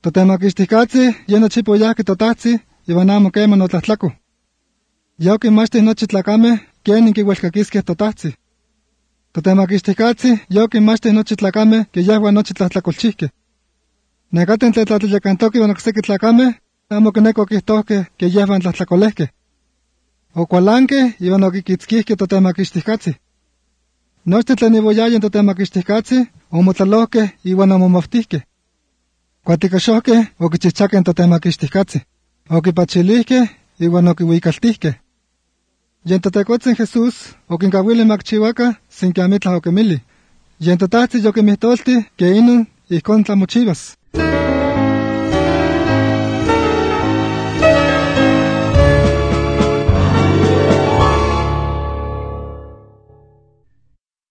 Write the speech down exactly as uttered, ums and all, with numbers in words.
Totemaquixticatzi, ye nochipoyahki totahzi, iwan amo quema notlahtlaco. Ya oquinmachtih nochi tlacameh, quenin quiuelcaquisqueh totahzi. Totemaquixticatzi, ya oquinmachtih nochi tlacameh, que yahua nochi tlahtlacolchihqueh. Necaten tletlatliyacantoqueh iwan ocsequi tlacameh, amo quineco quihtohqueh que yehvan tlahtlacolehqueh. Ocualanqueh iwan oquiquitzquihqueh totemaquixticatzi. Nochten tlen ivoyayen totemaquixticatzi, omotlalohqueh iwan omomoftihqueh. Cuaticoxohqueh oquichihchaqueh totemaquixticatzi. Oquipachilihqueh iwan oquiuicaltihqueh. Yen totecotzin Jesús oquincauili macchihuaca sin que amitlah oquimili. Yen totahzi yoquimihtoltih que inun ijcon tlamochivas.